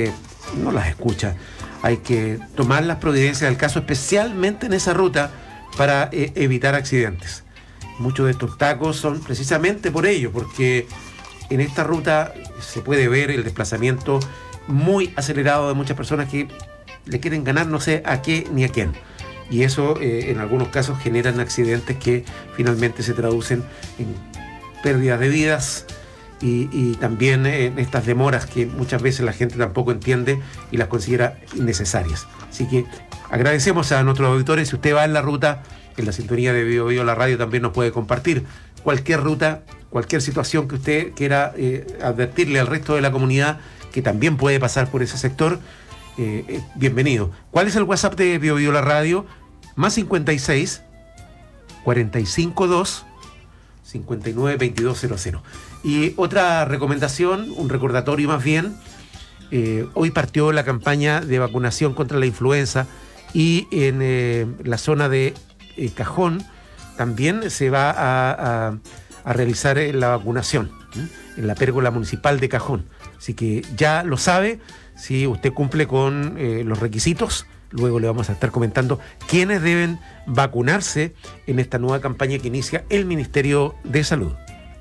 no las escucha. Hay que tomar las providencias del caso, especialmente en esa ruta, para eh, evitar accidentes. Muchos de estos tacos son precisamente por ello, porque en esta ruta se puede ver el desplazamiento muy acelerado de muchas personas que le quieren ganar no sé a qué ni a quién. Y eso eh, en algunos casos generan accidentes que finalmente se traducen en pérdidas de vidas y, y también en estas demoras que muchas veces la gente tampoco entiende y las considera innecesarias. Así que agradecemos a nuestros auditores. Si usted va en la ruta, en la sintonía de Bio Bio, la radio también nos puede compartir cualquier ruta, cualquier situación que usted quiera eh, advertirle al resto de la comunidad que también puede pasar por ese sector. Eh, eh, bienvenido. ¿Cuál es el WhatsApp de Bio Bio la radio? Más cincuenta y seis, cuarenta y cinco dos, cincuenta y nueve, veintidós cero cero. Y otra recomendación, un recordatorio más bien, eh, hoy partió la campaña de vacunación contra la influenza y en eh, la zona de eh, Cajón también se va a, a, a realizar eh, la vacunación ¿eh? en la pérgola municipal de Cajón. Así que ya lo sabe, si usted cumple con eh, los requisitos, luego le vamos a estar comentando quiénes deben vacunarse en esta nueva campaña que inicia el Ministerio de Salud.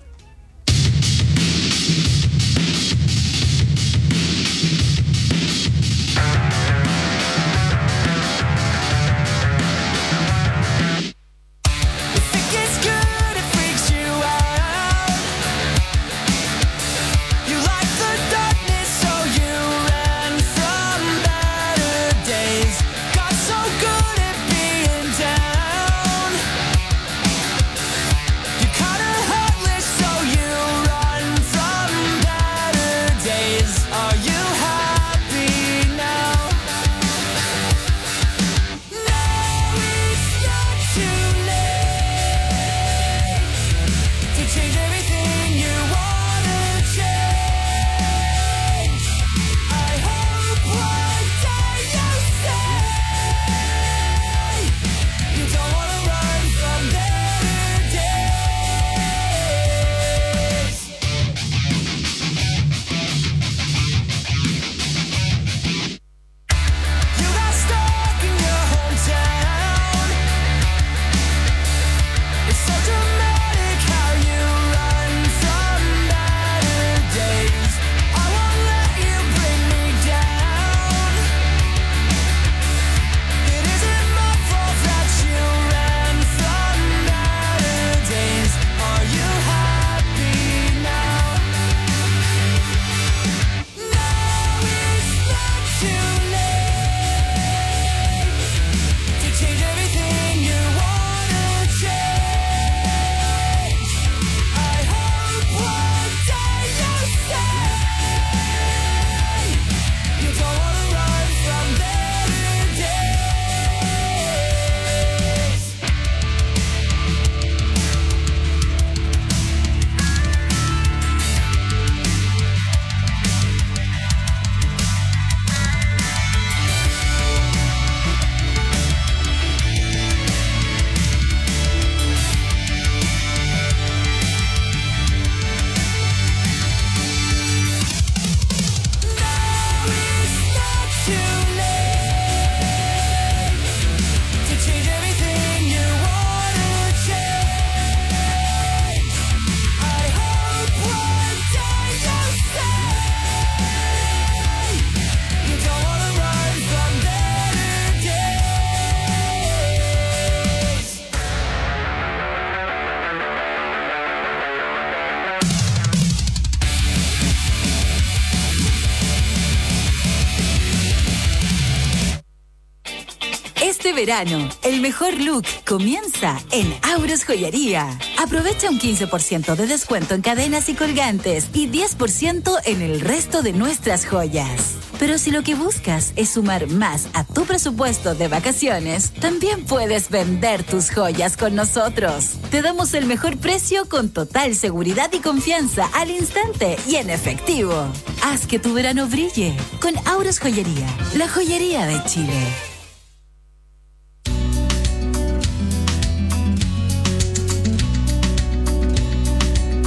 Este verano, el mejor look comienza en Auros Joyería. Aprovecha un quince por ciento de descuento en cadenas y colgantes y diez por ciento en el resto de nuestras joyas. Pero si lo que buscas es sumar más a tu presupuesto de vacaciones, también puedes vender tus joyas con nosotros. Te damos el mejor precio con total seguridad y confianza al instante y en efectivo. Haz que tu verano brille con Auros Joyería, la joyería de Chile.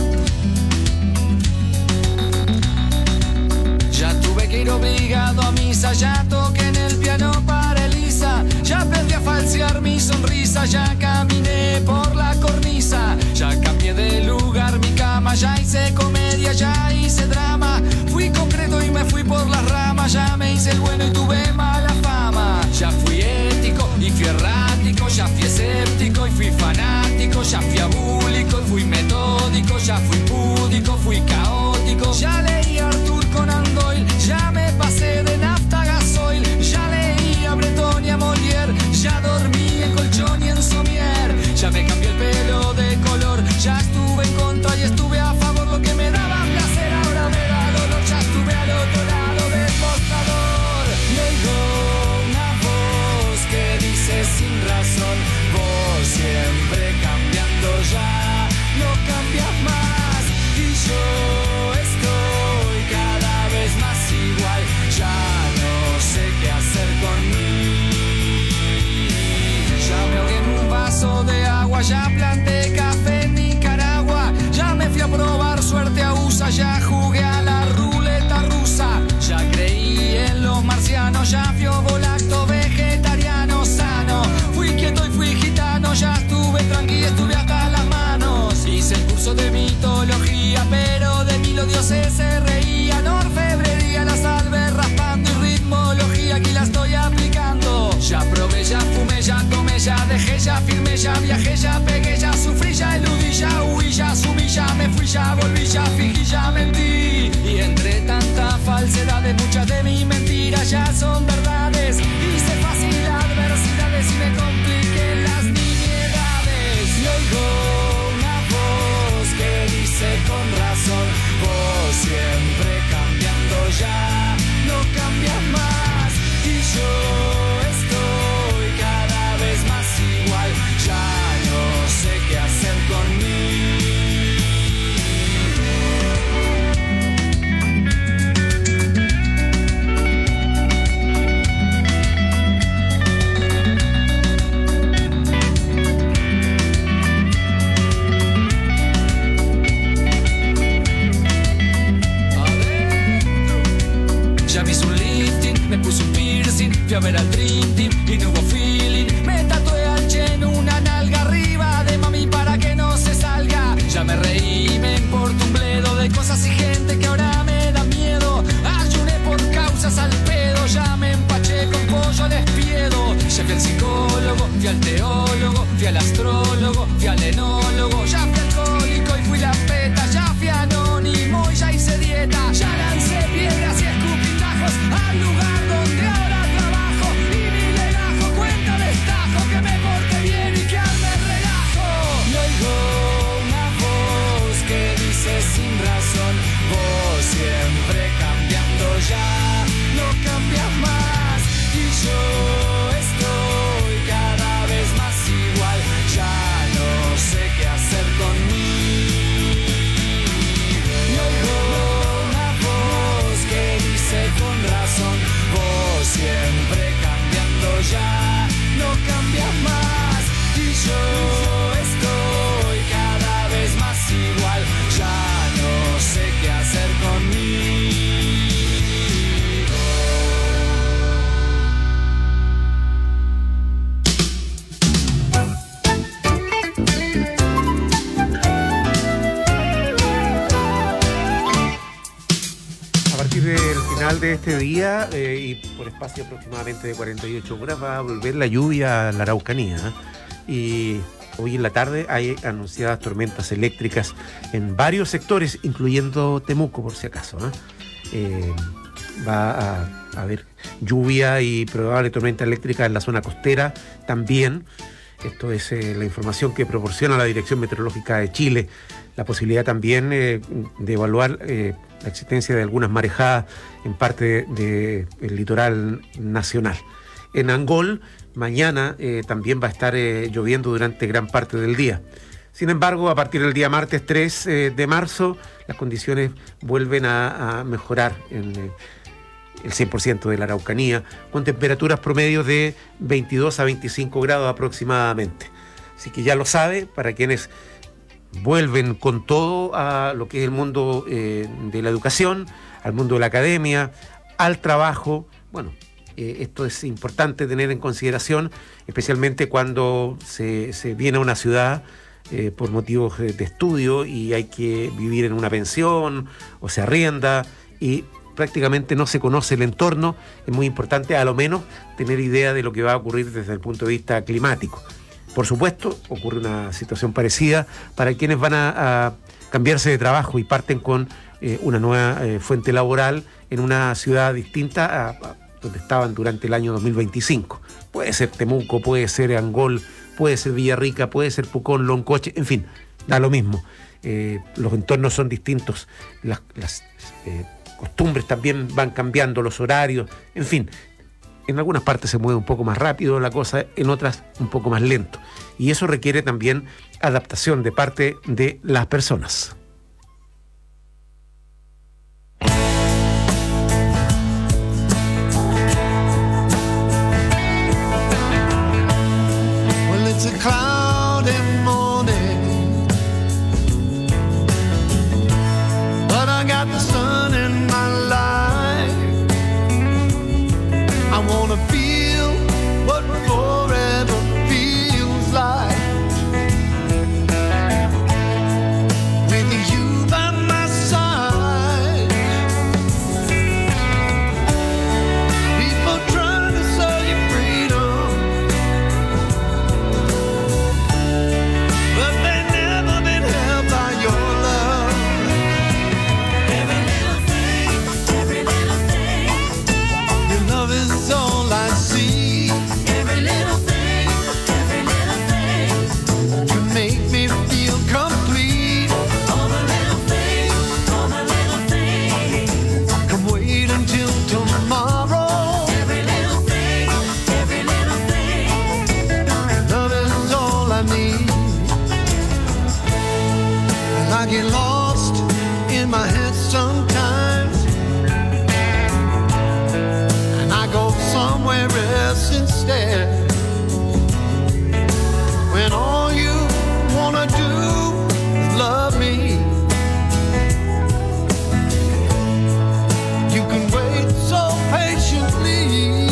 Obligado a mis camisa, ya toqué en el piano para Elisa, ya aprendí a falsear mi sonrisa, ya caminé por la cornisa, ya cambié de lugar mi cama, ya hice comedia, ya hice drama, fui concreto y me fui por las ramas, ya me hice el bueno y tuve mala fama, ya fui ético y fui errático, ya fui escéptico y fui fanático, ya fui abúlico y fui metódico, ya fui púdico, fui caótico, ya leí a Arthur Conan Doyle, ya me pasé de nafta a gasoil, ya leí a Breton y a Molière, ya dormí en colchón y en somier, ya me cambié el pelo de color, ya estuve en contra y estuve a favor, lo que me daba placer ahora me da dolor, ya estuve al otro lado del mostrador, y oigo una voz que dice sin razón, vos siempre cambiando ya, no cambias más, y yo estoy cada vez más igual, ya no sé qué hacer con mí, ya me ahogué en un vaso de agua, ya planté café en Nicaragua, ya me fui a probar suerte a U S A, ya jugué a la ruleta rusa, ya creí en los marcianos, ya fui ovolacto vegetariano sano, fui quieto y fui gitano, ya estuve tranquilo, estuve hasta las manos, hice el curso de mitología, pero de mí los dioses se reían, orfebrería, la salve raspando y ritmología, aquí la estoy aplicando, ya probé, ya fumé, ya tomé, ya dejé, ya firmé, ya viajé, ya pegué, ya sufrí, ya eludí, ya huí, ya subí, ya me fui, ya volví, ya fingí, ya mentí, y entre tanta falsedad de muchas de mis mentiras ya son verdades, hice fácil adversidades y me compliqué las nimiedades, y oigo una voz que dice con razón, vos siempre cambiando ya, no cambias más, y yo estoy cada vez más igual, ya no sé qué hacer conmigo. Ya me hice un lifting, me puse un piercing, fui a ver al Dream Team y no hubo feeling. Me tatué al Chen una nalga arriba de mami para que no se salga. Ya me reí, me importa un bledo de cosas y gente que ahora me da miedo. Ayuné por causas al pedo, ya me empaché con pollo al espiedo. Ya fui al psicólogo, fui al teólogo, fui al astrólogo, fui al enólogo. Ya fui alcohólico y fui la peta, ya fui anónimo y ya hice dieta. Ya lancé piedras y escupitajos al lugar donde ahora trabajo. Y mi legajo cuenta destajo que me porte bien y que arme el relajo. Y oigo una voz que dice sin razón, vos siempre cambiando ya, no cambias más. Y yo estoy cada vez más igual, ya no sé qué hacer conmigo. Y oigo una voz que dice con razón, vos siempre cambiando ya, no cambias más. Y yo estoy cada vez más igual, ya no sé qué hacer conmigo. A partir del final de este día eh, y por espacio aproximadamente de cuarenta y ocho horas va a volver la lluvia a la Araucanía, ¿eh? Y hoy en la tarde hay anunciadas tormentas eléctricas en varios sectores, incluyendo Temuco, por si acaso, ¿eh? Eh, va a, a haber lluvia y probable tormenta eléctrica en la zona costera también. Esto es eh, la información que proporciona la Dirección Meteorológica de Chile. La posibilidad también eh, de evaluar eh, la existencia de algunas marejadas en parte del de, de litoral nacional. En Angol, mañana eh, también va a estar eh, lloviendo durante gran parte del día. Sin embargo, a partir del día martes tres eh, de marzo, las condiciones vuelven a, a mejorar en eh, el cien por ciento de la Araucanía, con temperaturas promedios de veintidós a veinticinco grados aproximadamente. Así que ya lo sabe, para quienes vuelven con todo a lo que es el mundo eh, de la educación, al mundo de la academia, al trabajo, bueno, eh, esto es importante tener en consideración, especialmente cuando se, se viene a una ciudad eh, por motivos de, de estudio y hay que vivir en una pensión o se arrienda y prácticamente no se conoce el entorno. Es muy importante a lo menos tener idea de lo que va a ocurrir desde el punto de vista climático. Por supuesto, ocurre una situación parecida para quienes van a, a cambiarse de trabajo y parten con eh, una nueva eh, fuente laboral en una ciudad distinta a, a donde estaban durante el año dos mil veinticinco. Puede ser Temuco, puede ser Angol, puede ser Villarrica, puede ser Pucón, Loncoche, en fin, da lo mismo. Eh, los entornos son distintos, las, las eh, costumbres también van cambiando, los horarios, en fin. En algunas partes se mueve un poco más rápido la cosa, en otras un poco más lento. Y eso requiere también adaptación de parte de las personas. Well, it's a cloudy morning, but I got the sun in my life. I wanna feel what forever feels like. With you by my side. People trying to sell you freedom, but they've never been held by your love. Every little thing, every little thing, your love is all I see. Every little thing, every little thing, you make me feel complete. All the little things, all the little things, come wait until tomorrow. Every little thing, every little thing, love is all I need. And I get lost in my head sometimes, and I go somewhere else instead. When all you wanna do is love me, you can wait so patiently.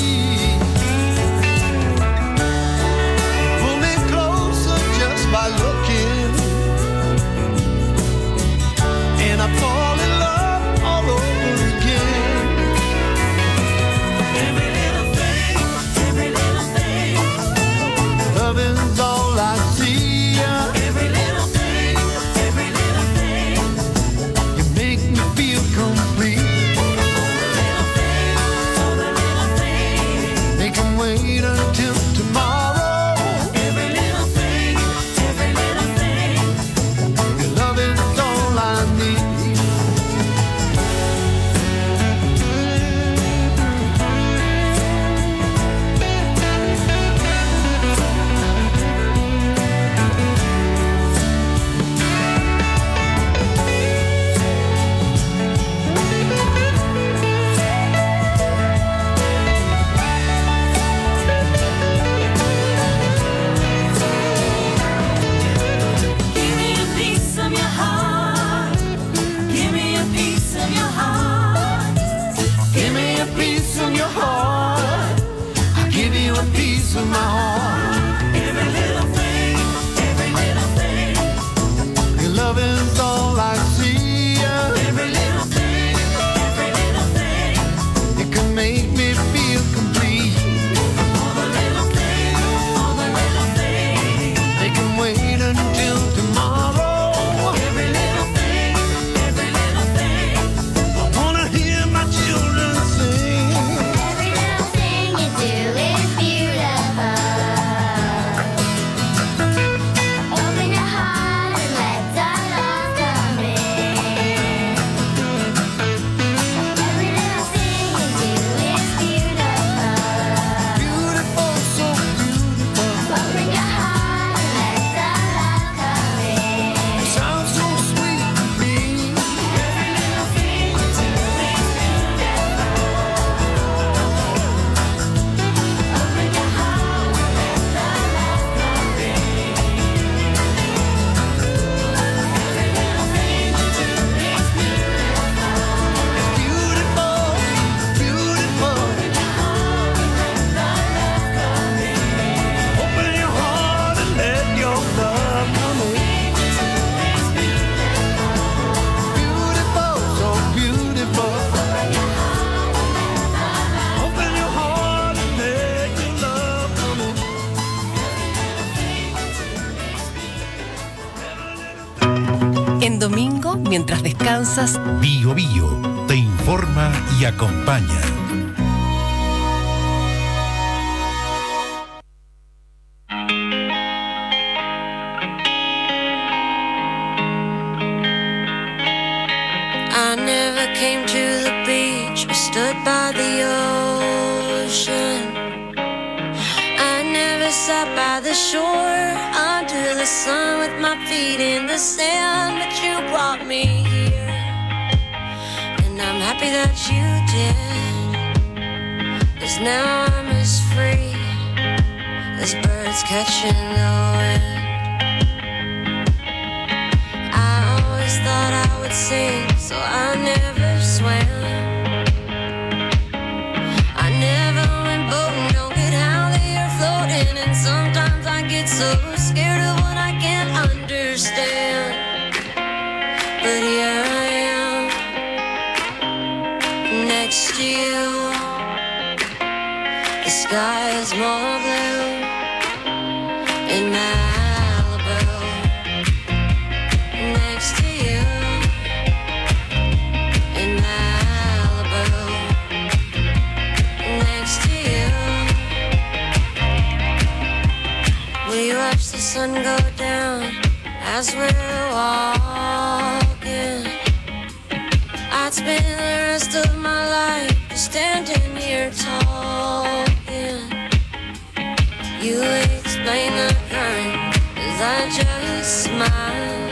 Pull me closer just by looking, and I fall in love all over again. Every little thing, every little thing, mientras descansas. Bio Bio te informa y acompaña. I never came to the beach or stood by the ocean. I never sat by the shore under the sun with my feet in the sand, but you brought me here, and I'm happy that you did, 'cause now I'm as free as birds catching the wind. I always thought I would sing, so I never swam. I never went boating, don't get how they are floating, and sometimes I get so scared of what I can't understand. But here I am, next to you. The sky is more blue in Malibu, next to you. In Malibu, next to you. We watch the sun go down as we're walking. I'd spend the rest of my life just standing here talking. You explain the current as I just smile,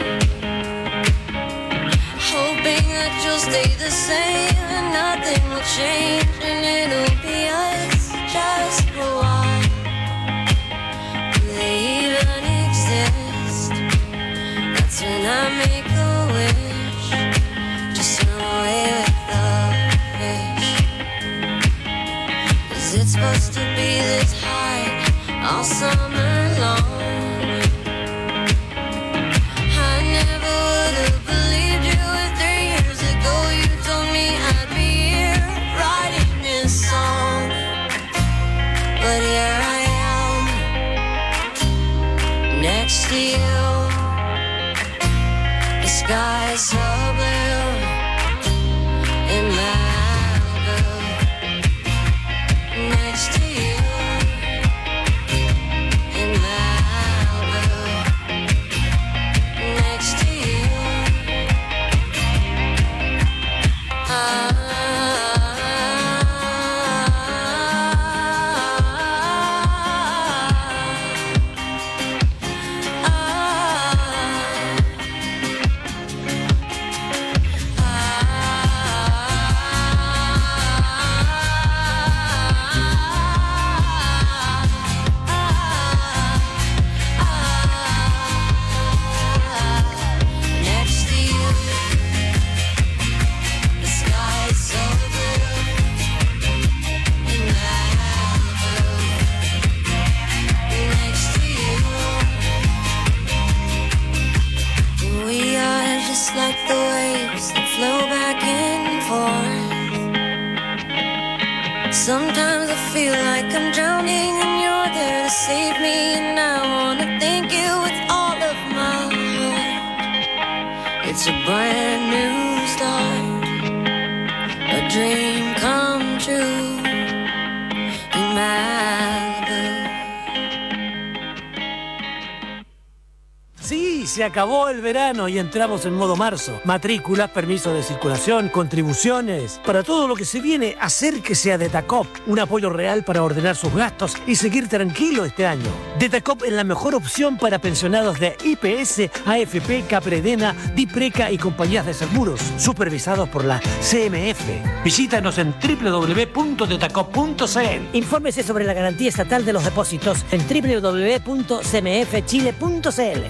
hoping that you'll stay the same and nothing will change, and it'll be us just for a while. Do they even exist? That's when I make a wish, just swim away with the fish. Is it supposed to be this high all summer long? I never would have believed you if three years ago you told me I'd be here writing this song. But here I am, next to you. The sky is so blue in Malibu, next to you. In Malibu, next to you. Ah. Like the waves that flow back and forth. Sometimes I feel like I'm drowning and you're there to save me, and I wanna thank you with all of my heart. It's a brand new start, a dream come true in Malibu. Sí, se acabó el verano y entramos en modo marzo. Matrículas, permisos de circulación, contribuciones. Para todo lo que se viene, acérquese a Detacop. Un apoyo real para ordenar sus gastos y seguir tranquilo este año. Detacop es la mejor opción para pensionados de I P S, A F P, Capredena, Dipreca y compañías de seguros, supervisados por la C M F. Visítanos en doble u doble u doble u punto detacop punto c l. Infórmese sobre la garantía estatal de los depósitos en doble u doble u doble u punto c m f chile punto c l.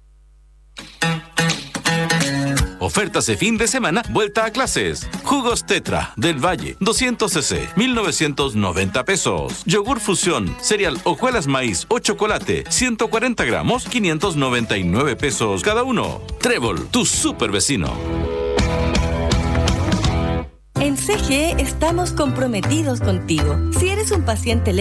Ofertas de fin de semana, vuelta a clases. Jugos Tetra del Valle, doscientos centilitros, mil novecientos noventa pesos. Yogur Fusión, cereal hojuelas maíz o chocolate, ciento cuarenta gramos, quinientos noventa y nueve pesos cada uno. Trébol, tu super vecino. En C G E estamos comprometidos contigo. Si eres un paciente